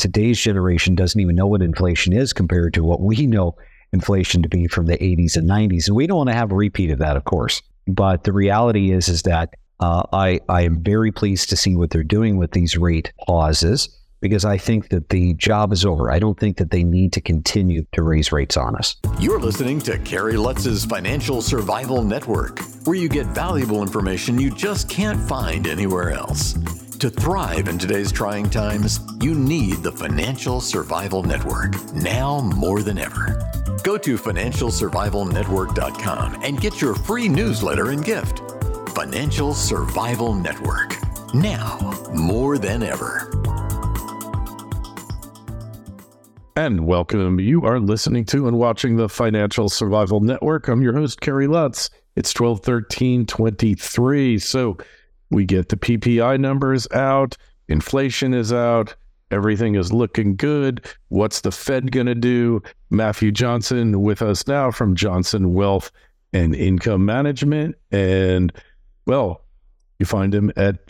today's generation doesn't even know what inflation is compared to what we know inflation to be from the 80s and 90s. And we don't want to have a repeat of that, of course. But the reality is that I am very pleased to see what they're doing with these rate pauses, because I think that the job is over. I don't think that they need to continue to raise rates on us. You're listening to Kerry Lutz's Financial Survival Network, where you get valuable information you just can't find anywhere else. To thrive in today's trying times, you need the Financial Survival Network, now more than ever. Go to financialsurvivalnetwork.com and get your free newsletter and gift. Financial Survival Network, now more than ever. And welcome. You are listening to and watching the Financial Survival Network. I'm your host, Kerry Lutz. It's 12/13/23. So we get the PPI numbers out. Inflation is out. Everything is looking good. What's the Fed going to do? Matthew Johnson with us now from Johnson Wealth and Income Management. And, well, you find him at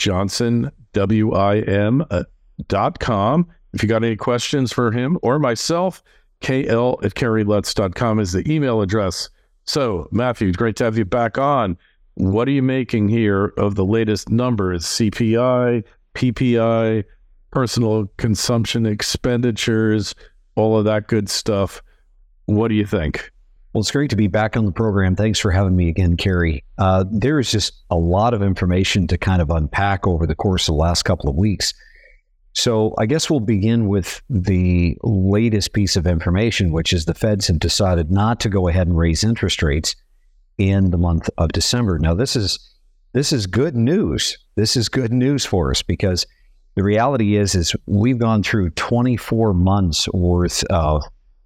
johnsonwim.com. If you got any questions for him or myself, kl@kerrylutz.com is the email address. So, Matthew, great to have you back on. What are you making here of the latest numbers? CPI, PPI, personal consumption expenditures, all of that good stuff. What do you think? Well, it's great to be back on the program. Thanks for having me again, Kerry. There is just a lot of information to kind of unpack over the course of the last couple of weeks. So I guess we'll begin with the latest piece of information, which is the Feds have decided not to go ahead and raise interest rates in the month of December. Now, this is good news. This is good news for us, because the reality is we've gone through 24 months worth of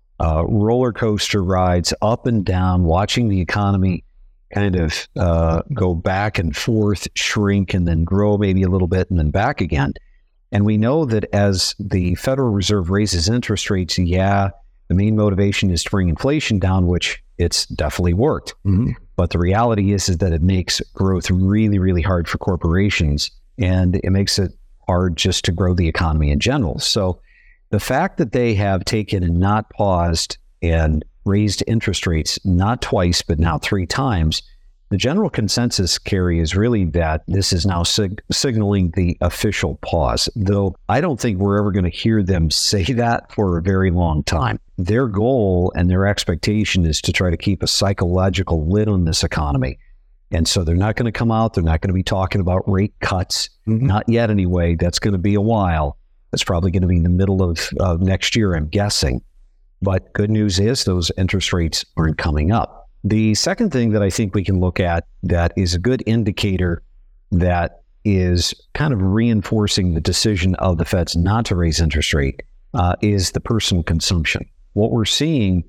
roller coaster rides up and down, watching the economy kind of go back and forth, shrink, and then grow maybe a little bit and then back again. And we know that as the Federal Reserve raises interest rates, the main motivation is to bring inflation down, which it's definitely worked. Mm-hmm. But the reality is that it makes growth really, really hard for corporations, and it makes it hard just to grow the economy in general. So the fact that they have taken and not paused and raised interest rates, not twice, but now 3 times, the general consensus, Kerry, is really that this is now signaling the official pause, though I don't think we're ever going to hear them say that for a very long time. Their goal and their expectation is to try to keep a psychological lid on this economy. And so they're not going to come out. They're not going to be talking about rate cuts. Mm-hmm. Not yet, anyway. That's going to be a while. That's probably going to be in the middle of next year, I'm guessing. But good news is those interest rates aren't coming up. The second thing that I think we can look at that is a good indicator that is kind of reinforcing the decision of the Feds not to raise interest rate is the personal consumption. What we're seeing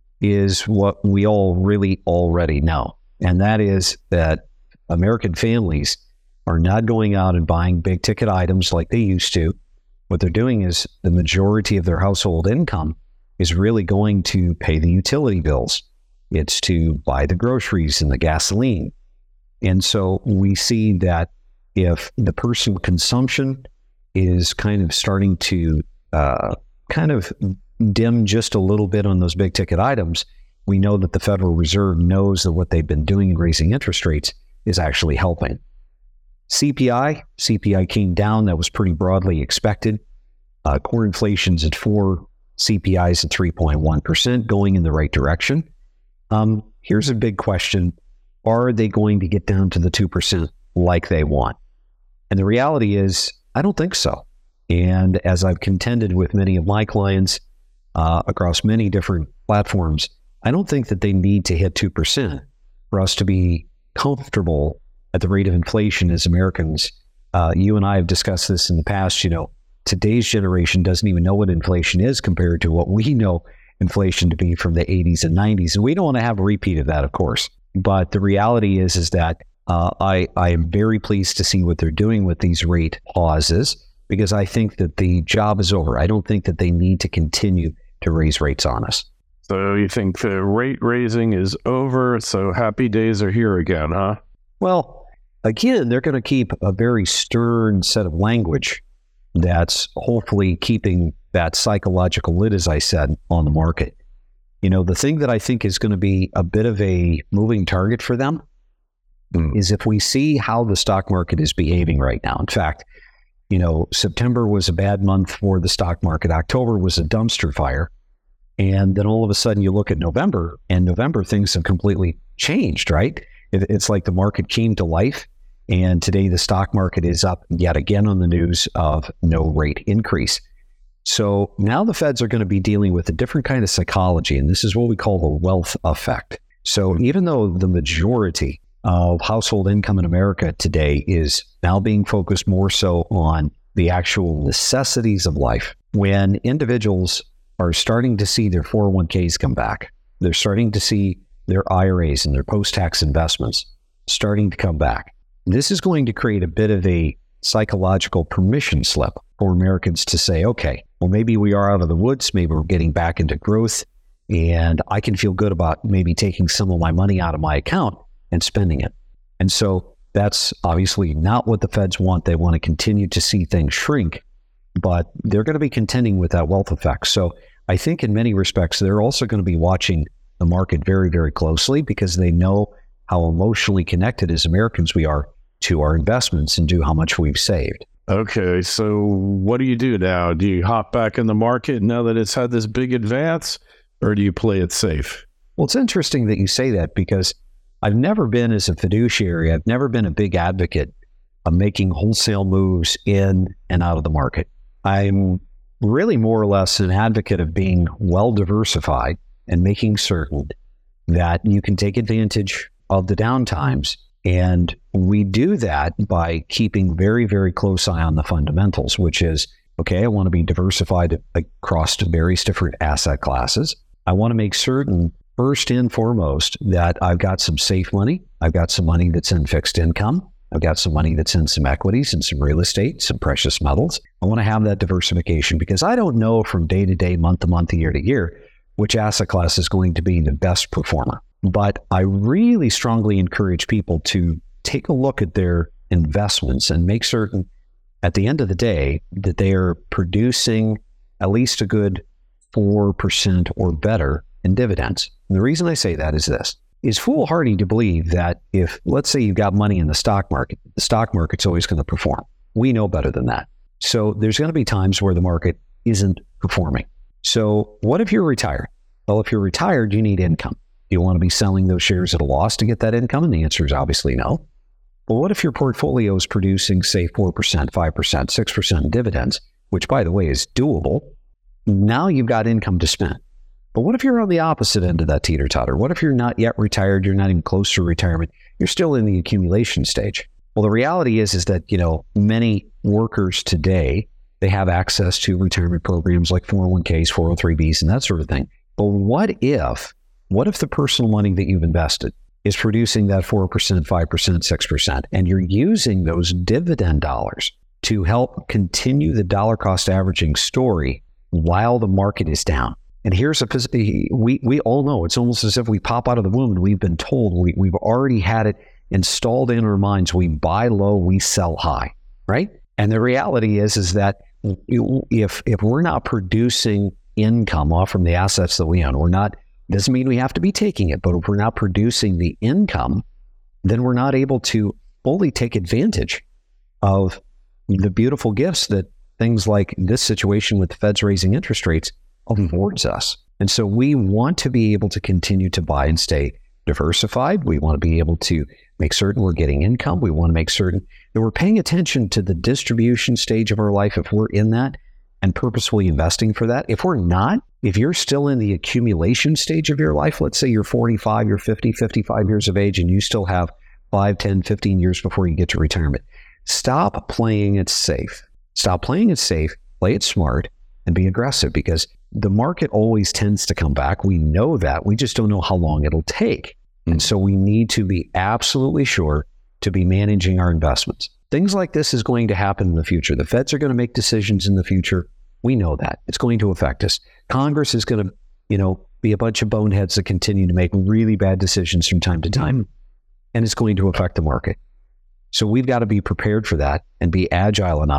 is what we all really already know, and that is that American families are not going out and buying big ticket items like they used to. What they're doing is the majority of their household income is really going to pay the utility bills. It's to buy the groceries and the gasoline. And so we see that if the personal consumption is kind of starting to kind of dim just a little bit on those big ticket items, we know that the Federal Reserve knows that what they've been doing in raising interest rates is actually helping. CPI came down. That was pretty broadly expected. Core inflation's at 4%, CPI's at 3.1%, going in the right direction. Here's a big question. Are they going to get down to the 2% like they want? And the reality is, I don't think so. And as I've contended with many of my clients across many different platforms, I don't think that they need to hit 2% for us to be comfortable at the rate of inflation as Americans. You and I have discussed this in the past. Today's generation doesn't even know what inflation is compared to what we know inflation to be from the 80s and 90s. And we don't want to have a repeat of that, of course. But the reality is that I am very pleased to see what they're doing with these rate pauses, because I think that the job is over. I don't think that they need to continue to raise rates on us. So you think the rate raising is over, so happy days are here again, huh? Well, again, they're going to keep a very stern set of language that's hopefully keeping that psychological lid, as I said, on the market. The thing that I think is going to be a bit of a moving target for them is if we see how the stock market is behaving right now. In fact, September was a bad month for the stock market. October was a dumpster fire. And then all of a sudden you look at November, and November things have completely changed, right? It's like the market came to life. And today the stock market is up yet again on the news of no rate increase. So now the Feds are going to be dealing with a different kind of psychology, and this is what we call the wealth effect. So even though the majority of household income in America today is now being focused more so on the actual necessities of life, when individuals are starting to see their 401ks come back, they're starting to see their IRAs and their post-tax investments starting to come back. This is going to create a bit of a psychological permission slip for Americans to say, okay, well, maybe we are out of the woods, maybe we're getting back into growth, and I can feel good about maybe taking some of my money out of my account and spending it. And so that's obviously not what the Feds want. They want to continue to see things shrink, but they're going to be contending with that wealth effect. So I think in many respects, they're also going to be watching the market very, very closely because they know how emotionally connected as Americans we are to our investments and to how much we've saved. Okay, so what do you do now? Do you hop back in the market now that it's had this big advance, or do you play it safe? Well, it's interesting that you say that because I've never been, as a fiduciary, I've never been a big advocate of making wholesale moves in and out of the market. I'm really more or less an advocate of being well diversified and making certain that you can take advantage of the downtimes. And we do that by keeping very, very close eye on the fundamentals, which is, okay, I want to be diversified across various different asset classes. I want to make certain, first and foremost, that I've got some safe money. I've got some money that's in fixed income. I've got some money that's in some equities and some real estate, some precious metals. I want to have that diversification because I don't know from day to day, month to month, year to year, which asset class is going to be the best performer. But I really strongly encourage people to take a look at their investments and make certain at the end of the day that they are producing at least a good 4% or better in dividends. And the reason I say that is this. It's foolhardy to believe that if, let's say you've got money in the stock market's always going to perform. We know better than that. So there's going to be times where the market isn't performing. So what if you're retired? Well, if you're retired, you need income. Do you want to be selling those shares at a loss to get that income? And the answer is obviously no. But what if your portfolio is producing, say, 4%, 5%, 6% in dividends, which, by the way, is doable? Now you've got income to spend. But what if you're on the opposite end of that teeter-totter? What if you're not yet retired? You're not even close to retirement. You're still in the accumulation stage. Well, the reality is that, many workers today, they have access to retirement programs like 401ks, 403bs, and that sort of thing. But what if the personal money that you've invested is producing that 4%, 5%, 6%, and you're using those dividend dollars to help continue the dollar cost averaging story while the market is down? And here's we all know it's almost as if we pop out of the womb and we've been told, we've already had it installed in our minds. We buy low, we sell high, right? And the reality is that if we're not producing income off from the assets that we own, doesn't mean we have to be taking it, but if we're not producing the income, then we're not able to fully take advantage of the beautiful gifts that things like this situation with the Feds raising interest rates affords us. And so we want to be able to continue to buy and stay diversified. We want to be able to make certain we're getting income. We want to make certain that we're paying attention to the distribution stage of our life if we're in that and purposefully investing for that. If we're not, if you're still in the accumulation stage of your life, let's say you're 45, you're 50, 55 years of age, and you still have 5, 10, 15 years before you get to retirement, stop playing it safe. Stop playing it safe, play it smart, and be aggressive because the market always tends to come back. We know that. We just don't know how long it'll take. And so we need to be absolutely sure to be managing our investments. Things like this is going to happen in the future. The Feds are going to make decisions in the future. We know that. It's going to affect us. Congress is going to, be a bunch of boneheads that continue to make really bad decisions from time to time, and it's going to affect the market. So we've got to be prepared for that and be agile enough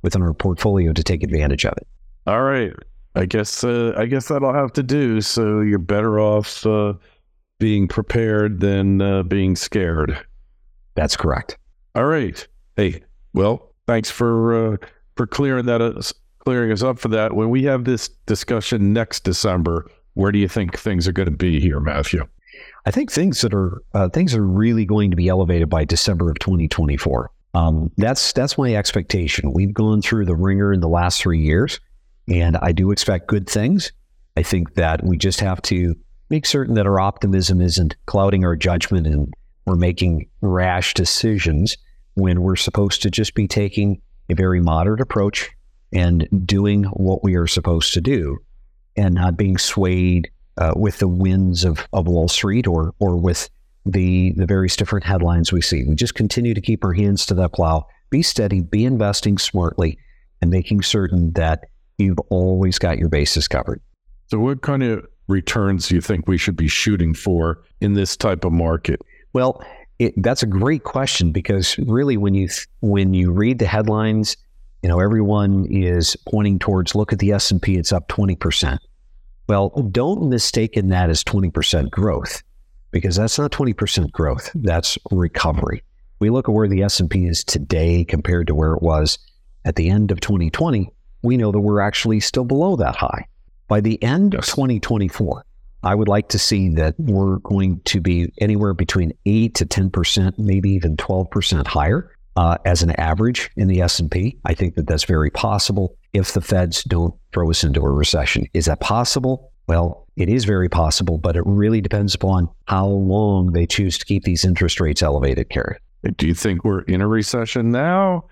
within our portfolio to take advantage of it. All right. I guess that'll have to do. So you're better off being prepared than being scared. That's correct. All right. Hey, well, thanks for clearing us up for that. When we have this discussion next December, where do you think things are going to be here, Matthew? I think things are really going to be elevated by December of 2024. That's my expectation. We've gone through the ringer in the last 3 years, and I do expect good things. I think that we just have to make certain that our optimism isn't clouding our judgment and we're making rash decisions when we're supposed to just be taking a very moderate approach and doing what we are supposed to do and not being swayed with the winds of Wall Street or with the various different headlines we see. We just continue to keep our hands to that plow, be steady, be investing smartly, and making certain that you've always got your bases covered. So what kind of returns do you think we should be shooting for in this type of market? Well, that's a great question, because really when you read the headlines, everyone is pointing towards, look at the S&P, it's up 20%. Well, don't mistake that as 20% growth, because that's not 20% growth. That's recovery. We look at where the S&P is today compared to where it was at the end of 2020. We know that we're actually still below that high. By the end of 2024, I would like to see that we're going to be anywhere between 8 to 10%, maybe even 12% higher as an average in the S&P. I think that that's very possible if the Feds don't throw us into a recession. Is that possible? Well, it is very possible, but it really depends upon how long they choose to keep these interest rates elevated, Kerry. Do you think we're in a recession now,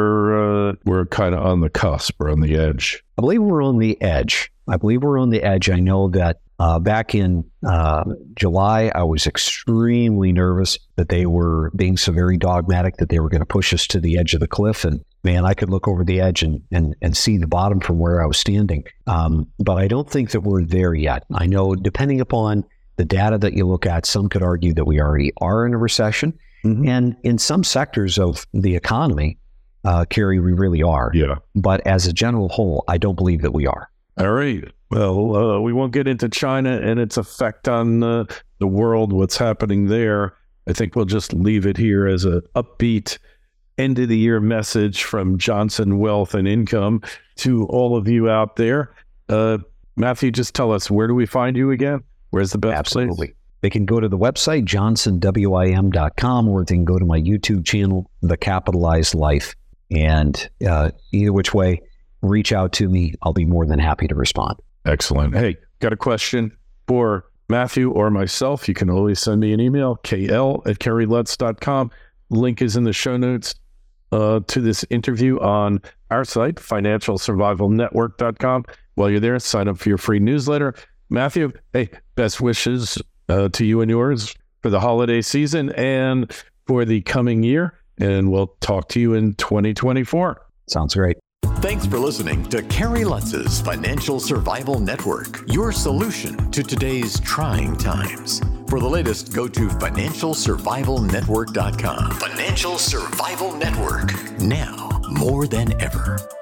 or we're kind of on the cusp or on the edge? I believe we're on the edge. I know that back in July, I was extremely nervous that they were being so very dogmatic that they were going to push us to the edge of the cliff. And man, I could look over the edge and see the bottom from where I was standing. But I don't think that we're there yet. I know, depending upon the data that you look at, some could argue that we already are in a recession. Mm-hmm. And in some sectors of the economy, Kerry, we really are. Yeah. But as a general whole, I don't believe that we are. All right. Well, we won't get into China and its effect on the world, what's happening there. I think we'll just leave it here as an upbeat end of the year message from Johnson Wealth and Income to all of you out there. Matthew, just tell us, where do we find you again? Where's the best Absolutely. place? They can go to the website, johnsonwim.com, or they can go to my YouTube channel, The Capitalized Life. And either which way, reach out to me. I'll be more than happy to respond. Excellent. Hey, got a question for Matthew or myself? You can always send me an email, kl@kerrylutz.com. Link is in the show notes to this interview on our site, financialsurvivalnetwork.com. While you're there, sign up for your free newsletter. Matthew, hey, best wishes to you and yours for the holiday season and for the coming year. And we'll talk to you in 2024. Sounds great. Thanks for listening to Kerry Lutz's Financial Survival Network, your solution to today's trying times. For the latest, go to financialsurvivalnetwork.com. Financial Survival Network, now more than ever.